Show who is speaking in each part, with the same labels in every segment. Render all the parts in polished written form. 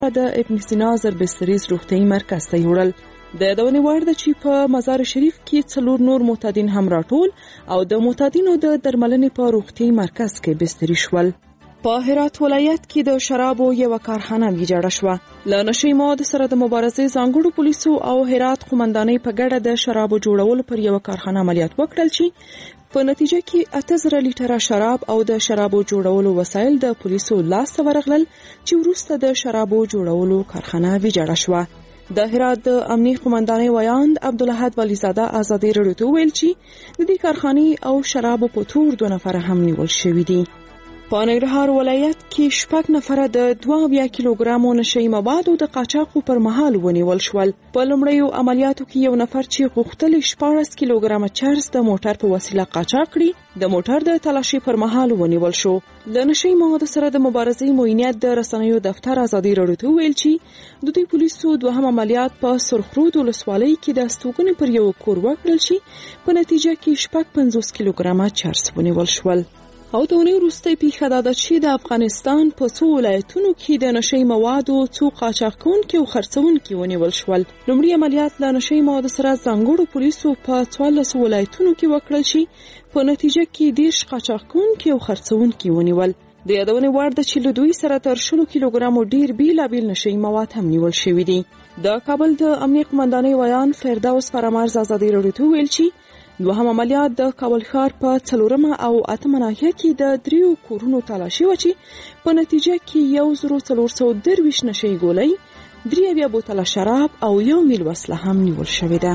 Speaker 1: د ابن سینا زربستریز روغتیايي مرکز ته یوړل. د یادونې وړ ده چې په مزار شریف کې 4 نور معتادین هم راټول او د معتادینو د درملنې په روغتیايي مرکز کې بستري شول. په هرات ولایت کې د شرابو یو کارخانه ویجاړه شوه. له نشي موادو سره د مبارزې ځانګړو پولیسو او هرات قومندانۍ په ګډه د شرابو جوړولو پر یو کارخانه عملیات وکړل چې په نتیجه کې 8000 لیټره شراب او د شرابو جوړولو وسایل د پولیسو لاسته ورغلل چې وروسته د شرابو جوړولو کارخانه ویجاړه شوه. د هرات د امنیه قومندانۍ ویاند عبدالاحد ولیزاده ازادي راډیو ته ویل چې د دې کارخانې او شرابو په تور 2 نفر هم نیول شوي دي. په ننګرهار ولایت کې 6 نفر د 2 کیلوګرامو نشئی موادو د قاچاقو پر مهال ونیول شول. په لومړیو عملیاتو کې یو نفر چې غوښتل 14 کیلوګرامه چرس د موټر په وسیله قاچاق کړي د موټر د تلاشي پر مهال ونیول شو. له نشئی موادو سره د مبارزې موینیت د رسنیو دفتر ازادي راډیو ته ویل چې د دوی پولیسو دوهم عملیات په سرخرود ولسوالۍ کې د استوګنې پر یو کور وکړل چې په نتیجه کې 50 کیلوګرامه چرس ونیول شول. او د اونۍ وروستۍ پیښه دا ده چې د افغانستان په څو ولایتونو کې د نشئی موادو څو قاچاقونکي او خرڅونکي ونیول شول. لومړی عملیات له نشئی موادو سره ځانګړو پولیسو په 14 ولایتونو کې وکړل چې په نتیجه کې 10 قاچاقونکي او خرڅونکي ونیول. د یادونې وړ ده چې له دوی سره تر 100 کیلوګرامو ډیر بیلابیل نشئی مواد هم نیول شوي دي. د کابل د امنیه قومندانۍ ویان فردوس فرامرز ازادي راډیو ته ویل چې دوهم عملیات د کابل ښار په 4 او 8 ناحیه کې د 3 کورونو تلاشي و چې په نتیجه کې 1430 نشئی ګولۍ 3 بوتله شراب او 1 میل وسله هم نیول شوې ده.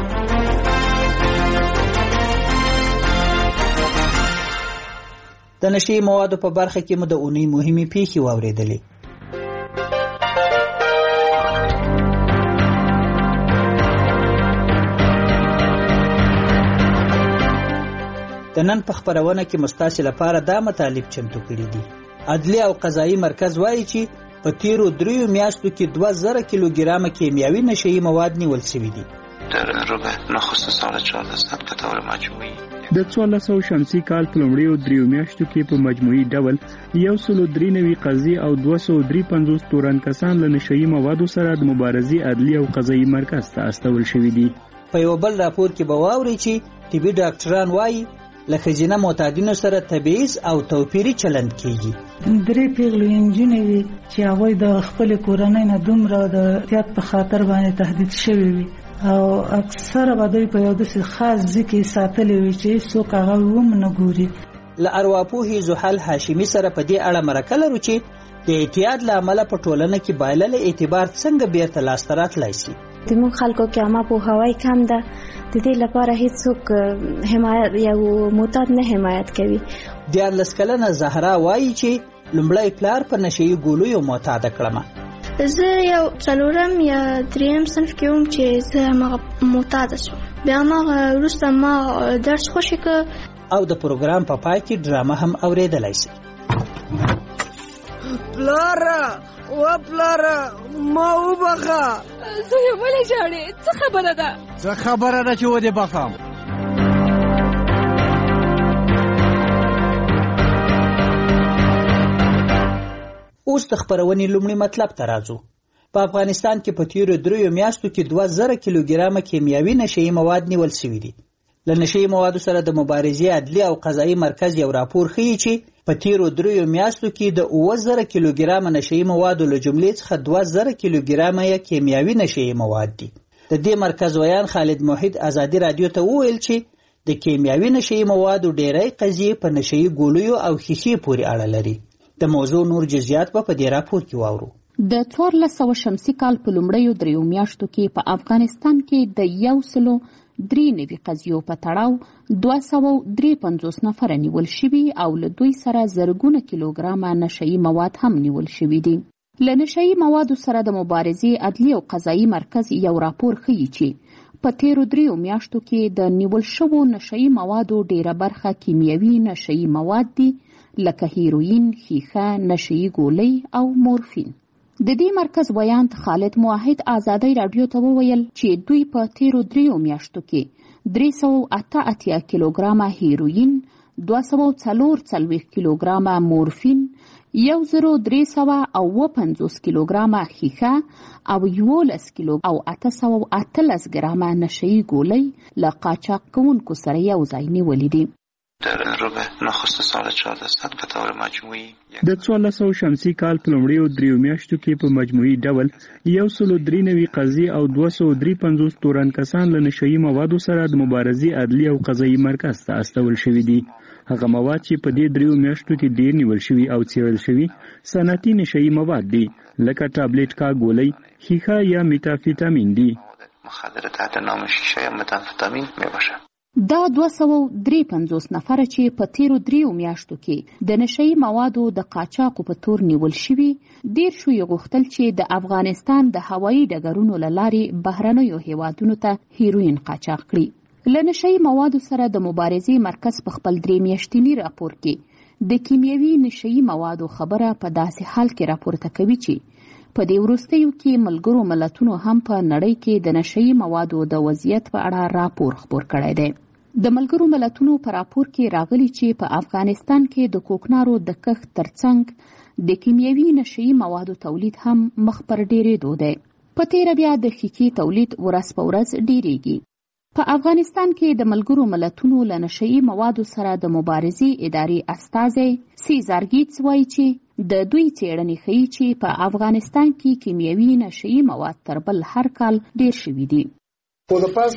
Speaker 2: د نشئی موادو په برخه کې مو د اونۍ مهمه پیښې واوریدلې. د نن په خبرونه کې مستاسي لپاره دا مطالب چمتو کړي دي. عدلي او قضایي مرکز وایي چې په تیرو 3 میاشتو کې 2000 کیلوګرام کیمیاوي نشئی مواد نیول شوي دي.
Speaker 3: در ربع نخست سال 14 به طور مجموعی
Speaker 4: د 1400 شمسي کال په لومړیو 3 میاشتو کې په مجموعي ډول 193 قضیې او 253 تورن کسان له نشئی موادو سره د مبارزې عدلي او قضایي مرکز ته استول شوي دي.
Speaker 2: په یو بل راپور کې به واوري چې طبي ډاکټران وایي له ښځینه معتادینو سره تبعیض او توپیري چلند کیږي.
Speaker 5: 3 پیغلې نجونې وي چې هغوی د خپل کورنۍ نه دومره د احتیاط په خاطر باندې تهدید شوي وي او اکثره به دوی په یو داسې خاص ځای کې ساتلې وي چې څوک هغه ونه ګوري.
Speaker 2: له ارواپوهې زحل هاشمي سره په دې اړه مرکه لرو چې د اعتیاد له امله په ټولنه کې بایلل اعتبار څنګه بیرته لاسته راتلی شي.
Speaker 6: زموږ خلکو کې عامه پوهاوی کم ده، د دې لپاره هیڅوک حمایت یا معتاد نه حمایت کوي.
Speaker 2: 14 کلنه زهرا وایي چې لومړی پلار په نشئی ګولیو معتاده کړم.
Speaker 7: زه یو 4 یا 3 صنف کې وم چې زه معتاده شوم. بیا ما وروسته ما درس خوښ کړ
Speaker 2: او د پروګرام په پای کې ډرامه هم اوریدلای شي.
Speaker 8: پلاره ما وبخه.
Speaker 9: زه یې ولې ژاړې؟ څه خبره ده؟
Speaker 8: څه خبره ده چې ودې بخم؟
Speaker 2: اوس د خبرونې لومړی مطلب ته راځو. په افغانستان کې په تیرو 3 میاشتو کې 2000 کیلوګرام کیمیاوي نشئی مواد نیول شوي دي. له نشئی موادو سره د مبارزې عدلي او قضایي مرکز یو راپور ښیي چې په تیرو 3 میاشتو کې د 9000 کیلوګرام نشئی موادو له جملې څخه 2000 کیلوګرام یې کیمیاوي نشئی مواد دي. د دې مرکز ویان خالد موحد ازادي رادیو ته وویل چې د کیمیاوي نشئی موادو ډیری قضیې په نشئی ګولیو او ښیښې پورې اړه لري. د موضوع نور جزئیات په دې راپور کې واورو.
Speaker 10: د 1400 شمسي کال په لومړیو 3 میاشتو کې په افغانستان کې د 193 قضیو په تړاو 253 نفر نیول شوي او له دوی سره زرګونه کیلوګرامه نشئی مواد هم نیول شوي دي. له نشئی موادو سره د مبارزې عدلي او قضایي مرکز یو راپور ښیي چې په تیرو 3 میاشتو کې د نیول شوو نشئی موادو ډیره برخه کیمیاوي نشئی مواد دي لکه هیروین، ښیښه، نشئی ګولۍ او مورفین. د دې مرکز ویاند خالد موحد ازادي راډیو ته وویل چې دوی په تیرو 3 میاشتو کې 388 کیلوګرامه هیروین، 244 کیلوګرامه مورفین، 1350 کیلوګرامه ښیښه او 11 کیلو او 818 ګرامه نشهیي ګولۍ له قاچاق کوونکو سره یو ځای نیولې دي.
Speaker 3: در ربع نخست سال 1400 به طور مجموعی
Speaker 4: د 1400 شمسي کال په لومړیو 3 میاشتو کې په مجموعي ډول 193 قضیې او 253 تورن کسان له نشهیي موادو سره د مبارزې عدلي او قضایي مرکز ته استول شوي دي. هغه مواد چې په دې 3 میاشتو کې ډیر نیول شوي او څېړل شوي صنعتي نشهیي مواد دي لکه ټابلیټ کا ګولۍ، ښیښه یا میتافیتامین دي.
Speaker 3: مخدر تحت نام شیشه یا متامفتامین میباشد.
Speaker 10: دا 253 نفره چې په تیرو 3 میاشتو کې د نشهیي موادو د قاچاقو په تور نیول شوي، ډیر شو یې غوښتل چې د افغانستان د هوایي ډګرونو له لارې بهرنیو هیوادونو ته هیروین قاچاق کړي. له نشهیي موادو سره د مبارزې مرکز په خپل 3 میاشتني راپور کې د کیمیاوي نشهیي موادو خبره په داسې حال کې راپورته کوي چې په دې وروستیو کې ملګرو ملتونو هم په نړۍ کې د نشهیي موادو د وضعیت په اړه راپور خپور کړی دی. د ملګرو ملتونو په راپور کې راغلي چې په افغانستان کې د کوکنارو د کښت ترڅنګ د کیمیاوي نشهیي موادو تولید هم مخ پر ډیرېدو دی. په تیره بیا د ښیښې تولید ورځ په ورځ ډیریږي. په افغانستان کې د ملګرو ملتونو له نشهیي موادو سره د مبارزې ادارې استازی سیزار ګیټس وایي چې د دوی څېړنې ښیي چې په افغانستان کې کیمیاوي نشهیي مواد تر بل هر کال ډیر شوي دي.
Speaker 4: د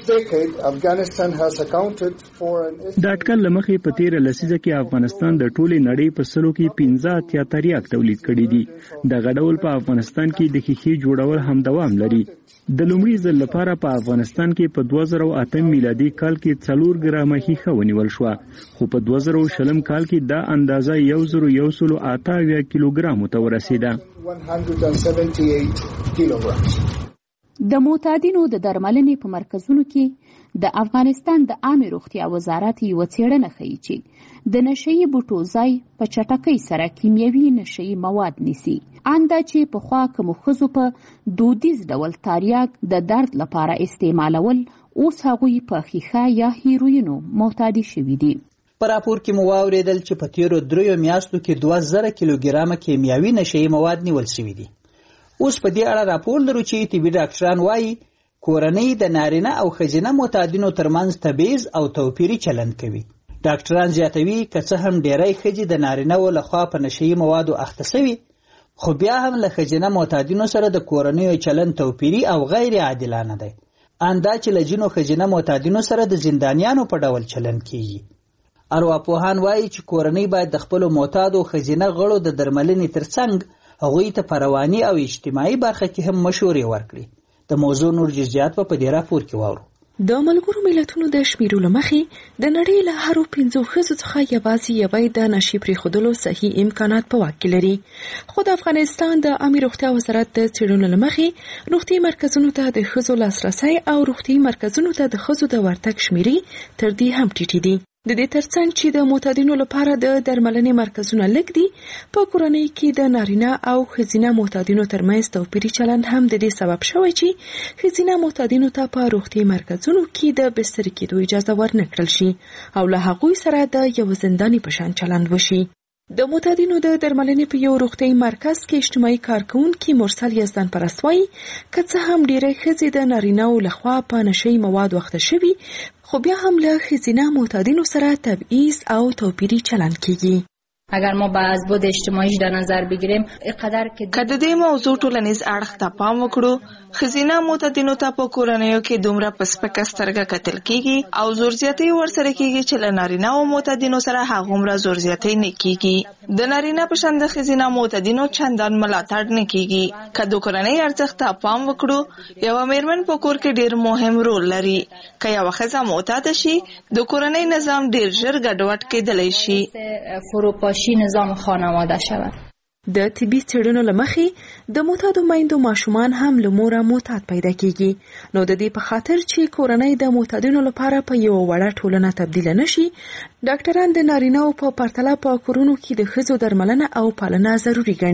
Speaker 4: اټکل له مخې په تیره لسیزه کې افغانستان د ټولې نړۍ په سلو کې 15 تریاک تولید کړي دي. دغه ډول په افغانستان کې د ښیښې جوړول هم دوام لري. د لومړي ځل لپاره په افغانستان کې په 2008 میلادي کال کې 4 ګرامه ښیښه ونیول شوه، خو په 2020 کال کې دا اندازه 1188 کیلوګرامو ته ورسېده. د معتادینو د درملنې په مرکزونو کې د افغانستان د عامه روغتیا وزارت یو څېړنه ښیي چې د نشهیي بوټو ځای په چټکۍ سره کیمیاوي نشهیي مواد نیسي. اندا چې پخوا کوم ښځو په دودیز ډول تریاک د درد لپاره استعمالول، اوس هغوی په ښیښه یا هیروینو معتادي شوي دي.
Speaker 2: په راپور کې مو واورېدل چې په تیرو 3 میاشتو کې 2000 کیلوګرامه کیمیاوي نشهیي مواد نیول شوي دي. اوس په دې اړه راپور لرو چې طبي ډاکټران وایي کورنۍ د نارینه او ښځینه معتادینو ترمنځ تبعیض او توپیري چلند کوي. ډاکټران زیاتوي که څه هم ډیری ښځې د نارینه‌و لخوا په نشهیي موادو اخته شوي، خو بیا هم له ښځینه معتادینو سره د کورنیو چلند توپیري او غیر عادلانه دی. اندا چې له ځینو ښځینه معتادینو سره د زندانیانو په ډول چلند کیږي. ارواپوهان وایي چې کورنۍ باید د خپلو معتادو ښځینه غړو د درملنې ترڅنګ هغوی ته په رواني او اجتماعي برخه کې هم مشورې ورکړي. د موضوع نور جزئیات په دې راپور کې واورو.
Speaker 1: د ملګرو ملتونو د شمیرو له مخې د نړۍ له هرو 5 ښځو څخه یوازې یوې د نشي پرېښودلو صحیح امکانات په واک کې لري. خو د افغانستان د عامه روغتیا وزارت د څېړنو له مخې روغتي مرکزونو ته د ښځو لاسرسی او روغتي مرکزونو ته د ښځو د ورتګ شمیرې تر دې هم ټیټې دي. د دې ترڅنګ چې د معتادینو لپاره د درملنې مرکزونه لږ دي، په کورنۍ کې د نارینه او ښځینه معتادینو ترمنځ توپیري چلند هم د دې سبب شوی چې ښځینه معتادینو ته په روغتي مرکزونو کې د بسترې کېدو اجازه ورنه کړل شي او له هغوی سره د یو زنداني په شان چلند وشي. د معتادینو د درملنې په یو روغتي مرکز کې اجتماعي کارکونکي مرسل یزدان پرست وایي که څه هم ډېری ښځې د نارینه‌و لخوا په نشهیي موادو اخته شوي، خو بیا هم له ښځینه معتادینو سره تبعیض او توپیري چلند کیږي.
Speaker 11: اگر ما به ازبود اجتماعیش در نظر بگیریم اینقدر که
Speaker 12: د دې موضوع ټولنیز اړخ ته پام وکړو، ښځینه معتادینو ته په کورنیو کې دومره په سپکه سترګه کتل کیږي او زور زیاتی ورسره کیږي چې له نارینه او معتادینو سره هغومره زور زیاتی نه کیږي. د نارینه په شان د ښځینه معتادینو چندان ملاتړ نه کیږي. که د کورنۍ ارزښت ته پام وکړو، یو میرمن په کور کې ډیر مهم رول لري. که یو ښځه معتاد شي، د کورنۍ نظام ډیر ژر ګډوډ کېدلی شي.
Speaker 11: نظام خانواده شود.
Speaker 1: د طبي څېړنو له مخې د معتادو میندو ماشومان هم له موره معتاد پیدا کیږي. نو د دې په خاطر چې کورنۍ د معتادینو لپاره په یو وړه ټولنه تبدیل نشي، ډاکټران د نارینه‌و په پرتله په کورونو کې د ښځو درملنه او پالنه ضروري ګڼي.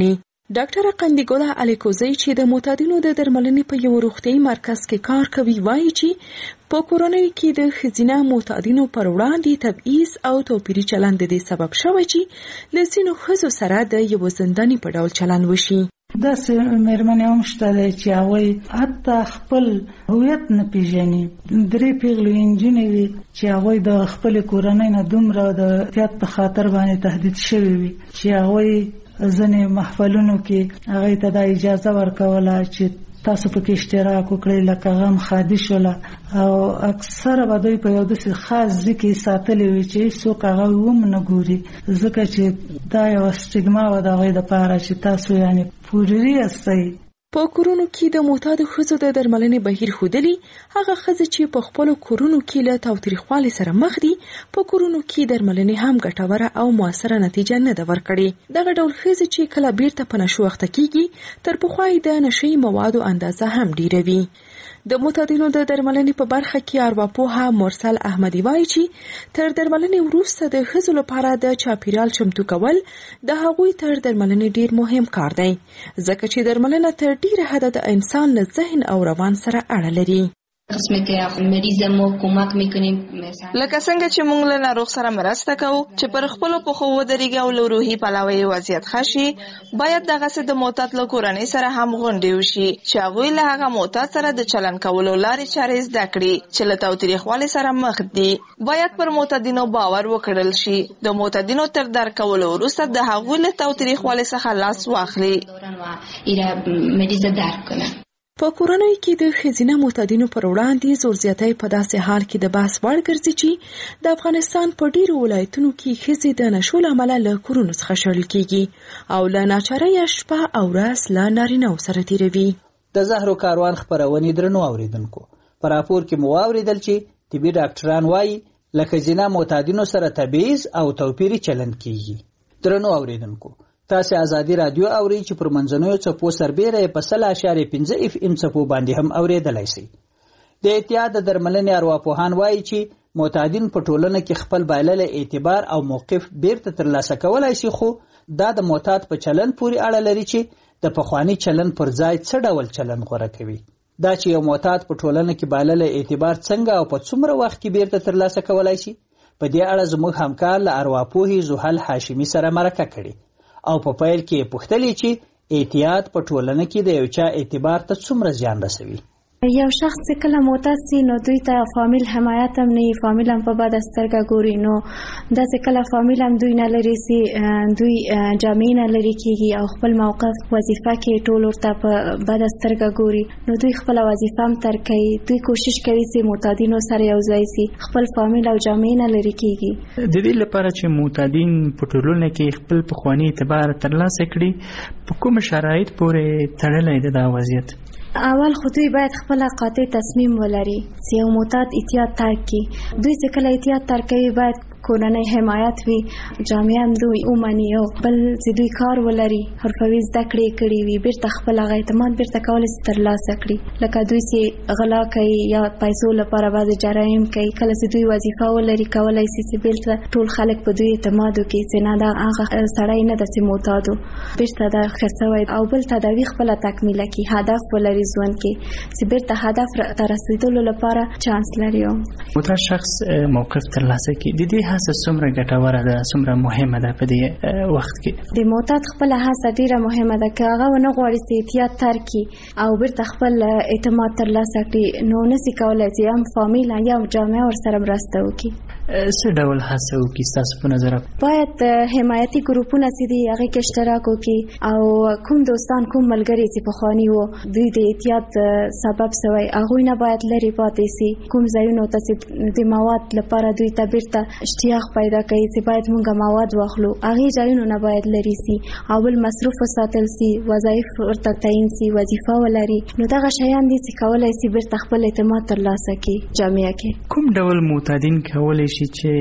Speaker 1: ډاکټر قندیګولا الیکوزی چې د معتادینو د درملنې په یو روغتیايي مرکز کې کار کوي وایي چې په کورونو کې د ښځینه معتادینو پر وړاندې تبعیض او توپیري چلند د دې سبب شوی چې له ځینو ښځو سره د یو زنداني په ډول چلند وشي.
Speaker 5: داسې مېرمنې هم شته دی چې هغوی حتی خپل هویت نه پیژني. 3 پیغلې نجونې وي چې هغوی د خپلې کورنۍ نه دومره د احتیاط په خاطر باندې تهدید شوي وي چې هغوی ځینې محفلونو کې هغوی ته دا اجازه ورکوله چې تاسو پکې اشتراک وکړئ، لکه غم خادي شوله، او اکثره به دوی په یو داسې خاص ځای کې ساتلي وي چې هېڅوک هغوی هم نه ګوري، ځکه چې دا یوه سټیګما وه د هغوی دپاره چې تاسو یعنې پورري یاستئ.
Speaker 1: په کورونو کې د معتادو ښځو د درملنې بهیر ښودلي هغه ښځې چې په خپلو کورونو کې له تاوتریخوالي سره مخ دي په کورونو کې درملنې هم ګټوره او موثره نتیجه نه ده ورکړې. دغه ډول ښځې چې کله بیرته په نشو اخته کیږي تر پخوا یې د نشهیي موادو اندازه هم ډیره وي. د معتادینو د درملنې په برخه کې ارواپوه مرسل احمدي وایي چې تر درملنې وروسته د ښځو لپاره د چاپیریال چمتو کول د هغوی تر درملنې ډیر مهم کار دی، ځکه چې درملنه تر ډیره حده د انسان له ذهن او روان سره اړه لري.
Speaker 11: قسمت مریض مو کمک میکنیم
Speaker 12: لکه څنګه چې موږ له ناروغ سره مرسته کوو چې پر خپل پخو ودرېږي او له روحي پلوه وضعیت ښه شي، باید دغسې د معتاد له کورنۍ سره هم غونډې وشي چې هغوی له هغه معتاد سره د چلند کولو لارې چارې زده کړي چې له تاوتریخوالي سره مخ دي. باید پر معتادینو باور وکړل شي، د معتادینو تر درک کولو وروسته د هغوی له تاوتریخوالي څخه لاس واخلي.
Speaker 11: مریض درک کنه.
Speaker 1: په کورنۍ کې د ښځینه معتادینو پر وړاندې زور زیاتی په داسې حال کې د بحث وړ ګرځي چې د افغانستان په ډیرو ولایتونو کې ښځې د نشو له امله له کورونو څخه شړل کیږي او له ناچارۍ شپه او ورځ له نارینه‌و سره تیروي.
Speaker 2: د زهرو کاروان خپرونې درنو اوریدونکو، په راپور کې مو واوریدل چې طبي ډاکټران وایي له ښځینه معتادینو سره تبعیض او توپیري چلند کیږي. درنو اوریدونکو، تاسو ازادي رادیو اوري چې پر منځنوي څپو سربېره په 0.5 FM څپو باندې هم اوریدلای شئ. د احتیاط د درملنې ارواپوهان وایي چې معتادین په ټولنه کې خپل بایلله اعتبار او موقف بیرته ترلاسه کولای شي، خو دا د معتاد په چلند پورې اړه لري چې د پخوانی چلند پر ځای څه ډول چلند غوره کوي. دا چې یو معتاد په ټولنه کې بایلله اعتبار څنګه او په څومره وخت کې بیرته ترلاسه کولای شي، په دې اړه زموږ همکار له ارواپوهې زحل هاشمي سره مرکه کړې او په پیل کې پوښتلې چې احتیاط په ټولنه کې د یو چا اعتبار ته څومره زیان رسوي.
Speaker 6: یو شخص چې کله معتاد سي نو دوی ته فامیل حمایت هم نه، فامیل هم په بد سترګه ګوري، نو داسې کله فامیل هم دوی نه لري سي دوی جامع نه لري کیږي او خپل موقف وظیفه کې ټول ورته په بد سترګه ګوري، نو دوی خپل وظیفه هم ترک کوي. دوی کوشش کوي چې معتادینو سره یو ځای سي، خپل فامیل او جامع نه لري کیږي.
Speaker 4: د دې لپاره چې معتادین په ټولنه کې خپل پخوانی اعتبار ترلاسه کړي، په کوم شرایط پورې تړلی دی دا وضعیت؟
Speaker 6: اول خو دوی باید خپل قاطع تصمیم ولري چې یو معتاد احتیاط ترک کړي. دوی چې کله احتیاط ترک کوي باید کورنۍ حمایت وي، جامع هم دوی ومني، او بل چې دوی کار ولري، حرفوي زده کړې کړي وي، بیرته خپل هغه اعتماد بیرته کولی شي ترلاسه کړي. لکه دوی چې غلا کوي یا پیسو لپاره بعضې جرایم کوي، کله چې دوی وظیفه ولري کولی شي چې بیرته ټول خلک په دوی اعتماد وکړي چې نه دا هغه سړی نه ده چې معتاد و، بیرته دا ښه سوی، او بل تداوي خپله تکمیله کړي، هدف ولري ژوند کې چې بیرته هدف ته رسېدلو لپاره چانس لري.
Speaker 4: معتاد شخص موقف ترلاسه کړي، د دې هڅه څومره ګټوره ده، څومره مهمه ده په دې وخت کې؟
Speaker 6: د معتاد خپله هڅه ډیره مهمه ده. که هغه ونه غواړي چې احتیاط ترک کړي او بیرته خپل اعتماد ترلاسه کړي، نو نشي کولی چې هم فامیل یا جامعه ورسره مرسته وکړي.
Speaker 4: څه ډول هڅه وکړي ستاسو په نظر؟
Speaker 6: باید حمایتي ګروپونه چې دي هغې کې اشتراک وکړي، او کوم دوستان کوم ملګري چې پخواني وو دوی د احتیاط سبب شوی هغوی نه باید لرې پاتې سي. کوم ځایونو ته چې د مواد لپاره دوی ته بیرته اشتیاق پیدا کوي چې باید مونږ مواد واخلو، هغې ځایونو نه باید لرې سي، او بل مصروف وساتل سي، وظایف ورته تعیین سي، وظیفه ولري. نو دغه شیان دي چې کولی سي بیرته خپل اعتماد ترلاسه کړي جامعه کې.
Speaker 4: کوم ډول معتادین کولی شي چې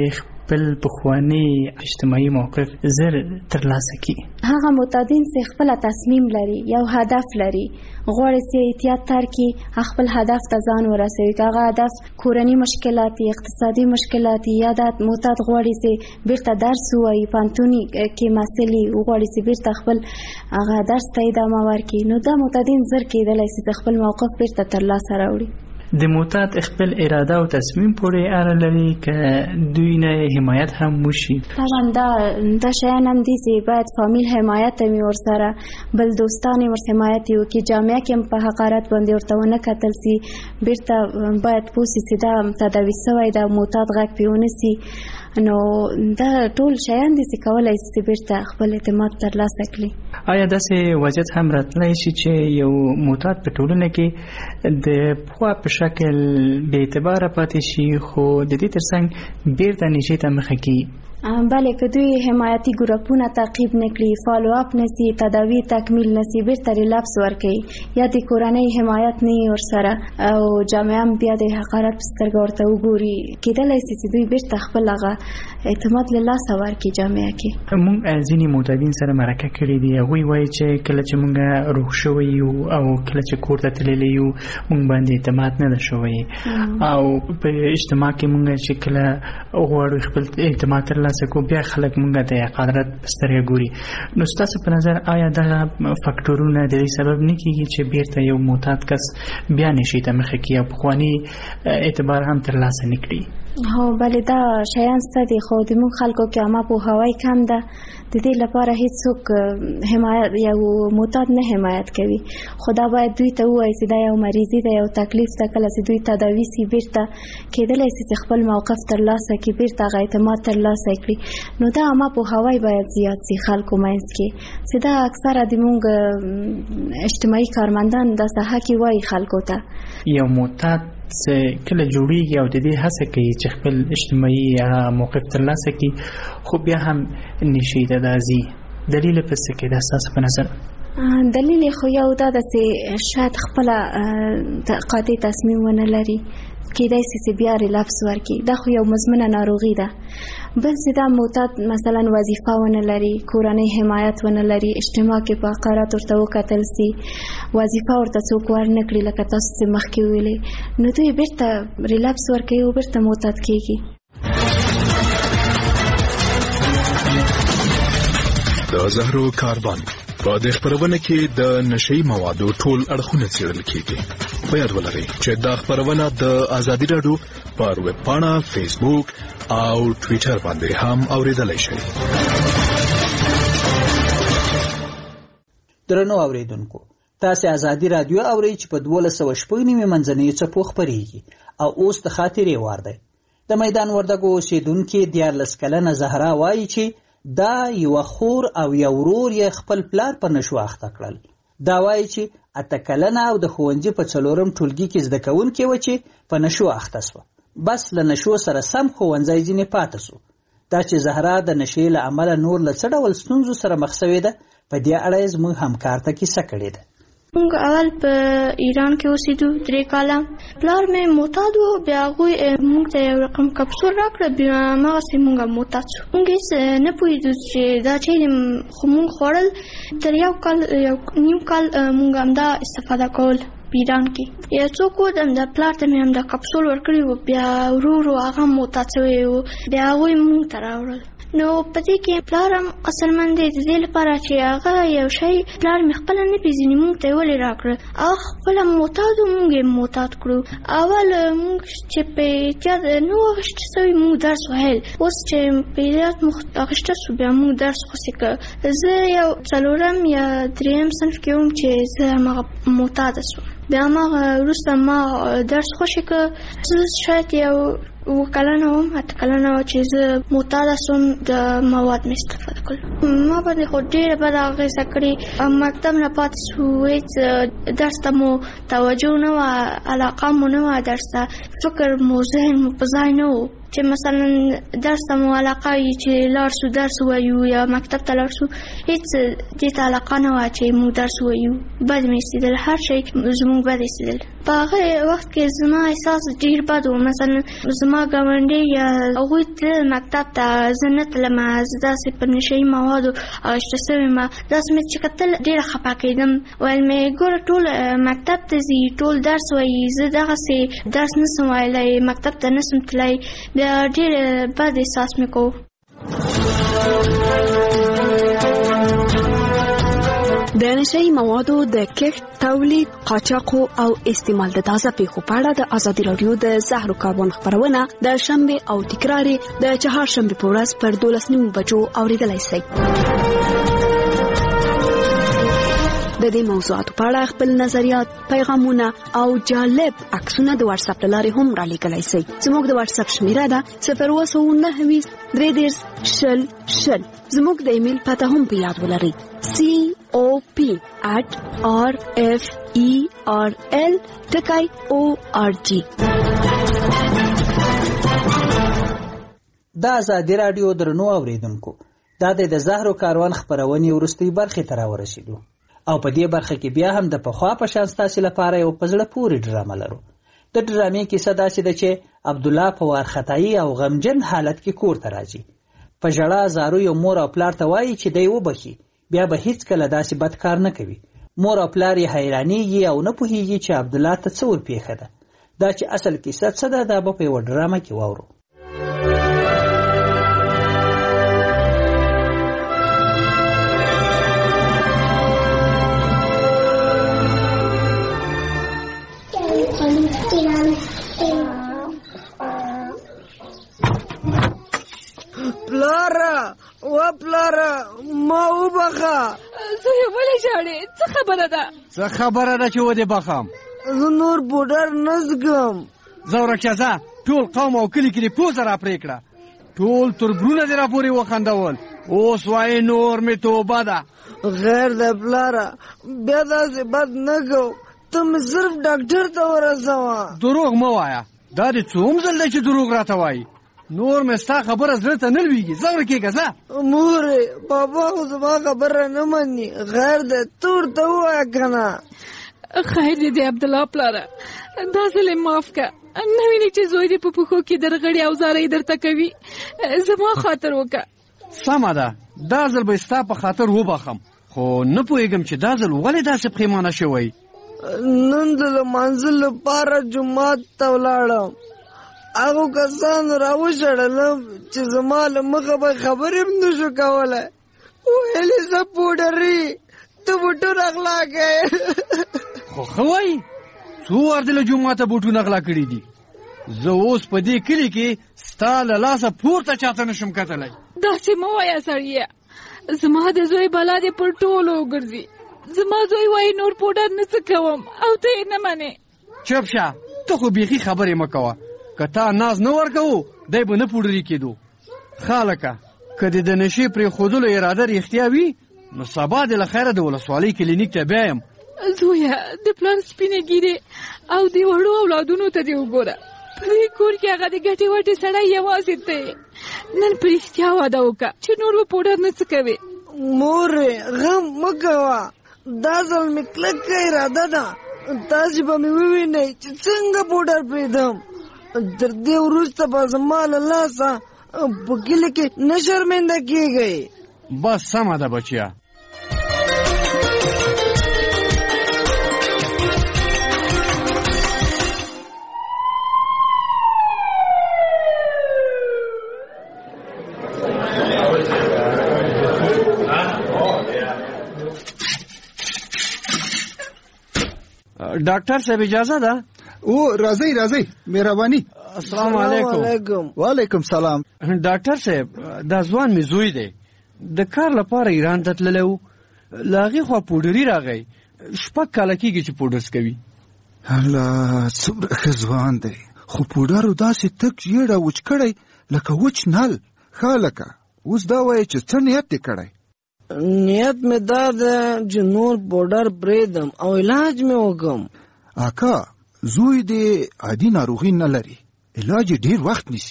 Speaker 13: خپل پخوانی اجتماعي موقف زر ترلاسه کړي.
Speaker 6: هغه معتادین چې خپل تصمیم لري، یو هدف لري، غواړي چې احتیاط تر کې خپل هدف ته ځان ورسوي. هغه هدف کورنی مشکلات، اقتصادي مشکلات یا د معتاد غواړي چې بیرته درس ووایي، پانتونی کې مسلې غواړي چې بیرته خپل هغه درس ته ادامه ورکړي، نو دا معتادین زر کېدلی چې خپل موقف بیرته ترلاسه راوړي.
Speaker 13: د معتاد خپل اراده او تصمیم پورې اړه لري که دوی نه حمایت هم وشي.
Speaker 6: طبعا دا شیان هم دي چې باید فامیل حمایت هم ورسره، بل دوستان ور حمایت وکړي، جامعه کې هم په حقارت باندې ورته ونه کتل سي، بیرته باید پوه سي چې دا تداوي سوی دا معتاد غږ پې ونیسي. نو دا ټول شیان دي چې کولی شي بیرته خپل اعتماد ترلاسه کړي.
Speaker 13: آیا داسې وضعیت هم راتلی شي چې یو معتاد په ټولنه کې د پخوا په شکل بې اعتباره پاتې شي خو د دې ترڅنګ بیرته نشي ته مخه کړي؟
Speaker 6: بله که دوی حمایتي ګروپونه تعقیب نکړي، فالو اپ نسی، تداوی تکمیل نسی، بیرته ریلپس ورکوي یا د کورنۍ حمایت نه ورسره او جامعه هم بیا د حقارت په سترګه ورته وګوري، کېدلی شي چې دوی بیرته خپل هغه اعتماد له لاسه ورکړي جامعه کې.
Speaker 13: موږ ځینې معتادین سره مرکه کړي دي، هغوی وایي چې کله چې موږ روغ شوي یو او کله چې کور ته تللی یو موږ باندې اعتماد نه ده شوی او په اجتماع کې موږ چې کله غواړو خپل اعتماد ترلاسه کو بیا خلک مونږ ته قدرت سترګه ګوري. نو ستاسو په نظر آیا دغه فاکټورونه د دې سبب نه کیږي چې بیرته یو معتاد کس بیا نشي ته مخه کیږي او پخوانی اعتبار هم ترلاسه نکړي؟
Speaker 6: هو بله دا شیان سته دي خو د موږ خلکو کې عامه پوهاوی کم ده، د دې لپاره هیڅوک حمایت یو معتاد نه حمایت کوي. خو دا باید دوی ته ووایي چې دا یو مریضي ده، یو تکلیف ده، کله چې دوی تداوي سي بیرته کېدلی شي چې خپل موقف ترلاسه کړي، بیرته هغه اعتماد ترلاسه کړي. نو دا عامه پوهاوی باید زیات سي خلکو منځ کې، چې دا اکثره د موږ اجتماعي کارمندان دا ساحه کې وایي خلکو ته.
Speaker 13: یو معتاد کله جوړیږي او د دې هڅه کوي چې خپل اجتماعي موقف ترلاسه کړي خو بیا هم نشي ته راځي، دلیل په څه کې ده ستاسو په نظر؟
Speaker 6: دلیل خو یو دا ده چې شاید خپل قاطع تصمیم ونه لري، کېدای شي چې بیا ریلپس ورکړي، دا خو یو مزمنه ناروغي ده. بل چې دا معتاد مثلا وظیفه ونه لري، کورنۍ حمایت ونه لري، اجتماع کې په حقارت ورته وکتل سي، وظیفه ورته څوک ورنه کړي لکه تاسو چې مخکې ویلې، نو دوی بیرته ریلپس ورکوي او بیرته معتاد کېږي.
Speaker 14: د زهرو کاربن په دې خبرونه کې د نشئی موادو ټول اړخونه څېړل کېږي. په یاد ولرئ چې دا خبرونه د ازادي راډیو پر ویب پاڼه، فیسبوک او ټویټر باندې هم اوریدلای شئ.
Speaker 2: درنو اوریدونکو، تاسو ازادي راډیو اورئ چې په 1290 منځنۍ څپو خبرېږي او اوس د خاطرې وار دی. د میدان وردګو اوسیدونکو 14 کلنه زهرا وایي چې دا یو خور او یو ورور یې خپل پلار په نشو اخته کړل. دا وایي چې 8 کلنه او د ښوونځي په 4م ټولګي کې زده کوونکې و چې په نشو اخته شوه. بس له نشو سره سم ښوونځی ځینې پاتې شو. دا چې زهرا د نشې له امله نور له څه ډول ستونزو سره مخ شوې ده، په دې اړه یې زموږ همکار ته کیسه کړې ده.
Speaker 7: موږ اول په ایران کې اوسېدو 3 کاله. پلار مې معتاد و، بیا هغوی موږ ته یو رقم کپسول راکړه، بیا هماغسې موږ معتاد شو. موږ هېڅ نه پوهېدو چې دا چی دی، خو موږ خوړل. تر یو نیم کال موږ همدا استفاده کول په ایران کې. یو څوک و د پلار ته مې همدا کپسول ورکړی و، بیا ورو ورو هغه معتاد شوی و، بیا هغوی موږ ته راوړل. نو په دې کې پلار هم اصلمن دی، د دې لپاره چې هغه یو شی پلار مې خپله نه پېژني موږ ته یې ولې راکړه. هغه خپله معتاد و، موږ یې معتاد کړو. اول موږ چې په احتیاط نه و اخیسته سوي، موږ درس ویل. اوس چې په احتیاط موږ اخیسته سو، بیا موږ درس خوسې که. زه یو 4م یا 3م صنف کې وم چې زه هماغه معتاده سوم. بیا هماغه وروسته ما درس خوشې که. زه شاید یو 7 کلنه وم 8 کلنه وه چې زه معتاده سوم، د مواد مې استفاده کړل. ما باندې خو ډېره بده اغېزه کړې. مکتب نه پاتې شو، هېڅ درس ته مو توجه نه وه، علاقه مو نه وه درس ته، فکر مو ذهن مو په ځای نه و. چې مثلا درس ته مو علاقه وي چې لاړ شو درس وایو یا مکتب ته لاړ شو هیڅ دې ته علاقه نه وه چې موږ درس وایو بد مې ایستېدل هر شی زموږ بد ایستېدل په هغه وخت کې زما احساس ډېر بد و مثلا زما ګاونډي یا هغوی تلل مکتب ته زه نه تلمه زه داسې په نشه یي موادو اغېشته سوې یم داسې مې چې کتل ډېره خفه کېدم ویل مې ګوره ټول مکتب ته ځي ټول درس وایي زه دغسې درس نسم ویلی مکتب ته نسم تللی بیا ډېر بد احساس مې کو
Speaker 15: د نشهیي موادو د کښت، تولید، قاچاقو او استعمال د تازه پیښو په اړه د ازادي راډیو د زهرو کاربن خپرونه د شنبه او تکراري د چهارشنبه په ورځ پر 12:09 بجو اوریدلای شئ. د دې موضوعاتو په اړه خپل نظریات، پیغامونه او جالب عکسونه د واتس اپ لارې هم را لیږلی شئ. زموږ د واتس اپ شمیره ده 029 زموږ د ایمیل پته هم په یاد ولرئ cop@referl.org.
Speaker 2: د ازادي راډیو درنو اوریدونکو دا د زهرو کاروان خپرونې وروستۍ برخې ته راورسېدو او په دې برخه کې بیا هم د پخوا په شان ستاسو لپاره یو په زړه پورې ډرامه لرو. د ډرامې کیسه داسې ده چې عبدالله په وارخطایي او غمجن حالت کې کور ته راځي. په ژړا زارو یو مور او پلار ته وایي چې دی وبخي بیا به هیڅ کله داسې بد کار نه کوي. مور او پلار یې حیرانېږي او نه پوهېږي چې عبدالله ته څه ورپېښه ده. دا چې اصل کیسه څه ده دا به په یوه ډرامه کې واورو.
Speaker 8: پلاره ما وبخه
Speaker 9: زوی ولې ژاړې څه خبره ده
Speaker 8: چې ودې بخم زه نور بوډر نه زغم زورکه زه ټول قوم او کلی کې پوزه را پرې کړه ټول تربرونه دې را پورې وخندول اوس وایې نور مې توبه ده غیر ده پلاره بیا داسې بد نه کو ته مې صرف ډاکټر ته ورسوه دروغ مه وایه دا دې څوم ځل دی چې دروغ راته وایي نور مې ستا خبره زړه ته نه لویږي زه ورکېږه ځه مورې بابا خو زما خبره نه مني غیر دی ته ورته ووایه که نه
Speaker 9: خیر دی عبدالله پلاره دا ځل یې معاف که نه وینې چې زوی دې په پښو کې درغړې او زارۍ درته کوي زما خاطر وکړه
Speaker 8: سمه ده دا ځل به ستا په خاطر وبخم خو نه پوهېږم چې دا ځل ولې داسې پښیمانه شوی نن د لمانځه لپاره جومات ته ولاړم هغو کسانو راوشړلم چې زما له مخه به خبرې هم نشو کولی ویلې زه پوډري ته بوټونه اغلا کوې خو ښه وایي څو وار دې له جوماته بوټونه اغلا کړي دي زه اوس په دې کلي کې ستا له لاسه پورته چاته نشم کتلی
Speaker 9: داسې مه وایه سړیه زما د زوی بلا دې پر ټولو وګرځي زما زوی وایي نور پوډر نه څه کوم او ته یې نه منې
Speaker 8: چپ شه ته خو بیخي خبرې مه کوه که تا ناز نه ورکوو دی به نه پوډري کېدو خالکه که دې د نشې پرېښودلو اراده رښتیا وي نو سبا دې له خیره د ولسوالۍ کلینیک ته بیایم
Speaker 9: زویه د پلار سپینې ګیرې او د وړو اولادونو ته دې وګوره په دې کور کې هغه د ګټې وټې سړی یوازې ته نن په رښتیا واده وکړه چې نور به پوډر نه څه کوې
Speaker 8: مورې غم مه کوه دا ځل مې کلکه اراده ده تاسې به مې ووینئ چې څنګه پوډر پرېږدم تر دې وروسته به زما له لاسه په کلي کې نه شرمنده کېږئ بس سمه ده بچیا ډاکټر صاحب اجازه ده
Speaker 16: او راځئ مهرباني
Speaker 8: السلام علیکم
Speaker 16: وعلیکم سلام
Speaker 8: ډاکټر صاحب دا ځوان مې زوی دی د کار لپاره ایران ته تللی و له هغې خوا پوډري راغی 6 کاله کېږي چې پوډرس کوي
Speaker 16: الله څومره ښه ځوان دی خو پوډرو داسې تک ژېړه وچ کړی لکه وچ نل ښه لکه اوس دا وایي چې څه نیت دې کړی
Speaker 8: نیت مې دا ده چې نور پوډر پرېږدم او علاج مې وکړم
Speaker 16: اکا زوی دې عادي ناروغي نه لري علاج ډېر وخت نیسي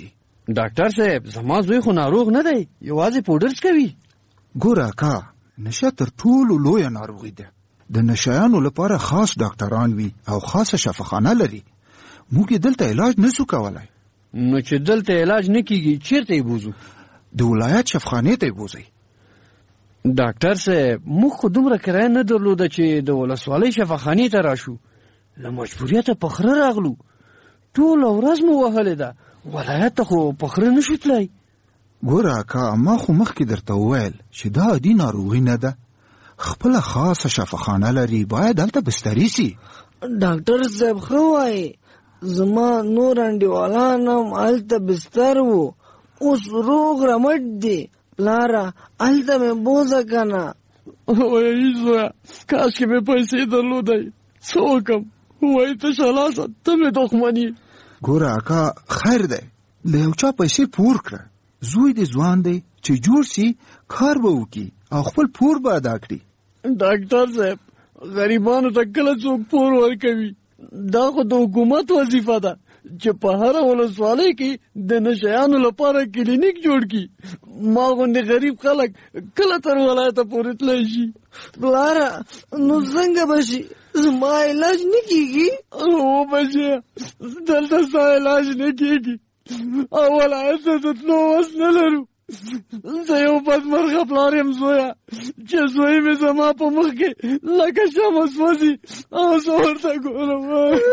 Speaker 8: ډاکټر صاحب زما زوی خو ناروغ نه دی، یوازې پوډر کوي.
Speaker 16: ګوره اکا، نشه تر ټولو لویه ناروغي ده. د نشایانو لپاره خاص ډاکټران وي او خاصه شفاخانه لري. موږ یې دلته علاج نسو کولای.
Speaker 8: نو چې دلته علاج نه کیږي چیرته یې بوزو؟
Speaker 16: د ولایت شفاخانې ته یې بوزئ.
Speaker 8: ډاکټر صاحب موږ خو دومره کرایه نه درلوده چې د ولسوالۍ شفاخانې ته راشو. له مجبوریته په خره راغلو. ټوله ورځ مو وهلې ده، ولایت ته خو په خره نشو تلای.
Speaker 16: ګوره اکا، ما خو مخکې درته وویل چې دا عادي ناروغي نه ده. خپله خاصه شفاخانه لري، باید هلته بستري سي.
Speaker 17: ډاکټر صاحب ښه وایي، زما نور انډیوالان هم هلته بستر وو، اوس روغ رمټ دي. پلاره هلته مې بوزه که نه؟
Speaker 8: وایي زویه کاشکې مې پیسې درلودی، څه وکړم؟ وایي تشه لاسه ته مې دښمن یې.
Speaker 16: ګوره اکا، خیر دی، له یو چا پیسې پور کړه. زوی دې ځوان دی چې جوړ سي، کار به وکړي او خپل پور به ادا کړي.
Speaker 8: ډاکټر صاحب غریبانو ته کله څوک پور ورکوي؟ دا خو د حکومت وظیفه ده چې په هره ولسوالۍ کې د نشیانو لپاره کلینیک جوړ کړي. ما غوندې غریب خلک کله تر ولایته پورې تللی شي؟
Speaker 17: پلاره نو څنګه به شي؟ زما علاج نه کېږي؟
Speaker 8: هو بچیه، دلته ستا علاج نه کېږي او ولایت ته د تلو وس نه لرو. زه یو بدمرغه پلار یم زویه چې زوی مې زما په مخ کې لکه شمع سوځي او زه ورته ګورم.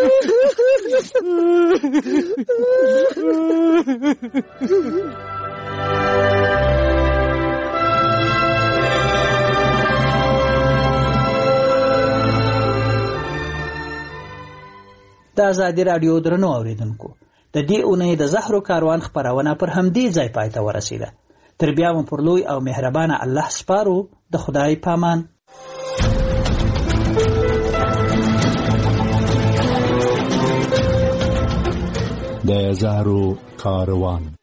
Speaker 2: د ازادي راډیو درنو اوریدونکو، د دې اونۍ د زهرو کاروان خپرونه پر همدې ځای پای ته ورسیده. تر بیا مو پر لوی او مهربانه الله سپارو. د خدای پامان.
Speaker 14: د زهرو کاروان.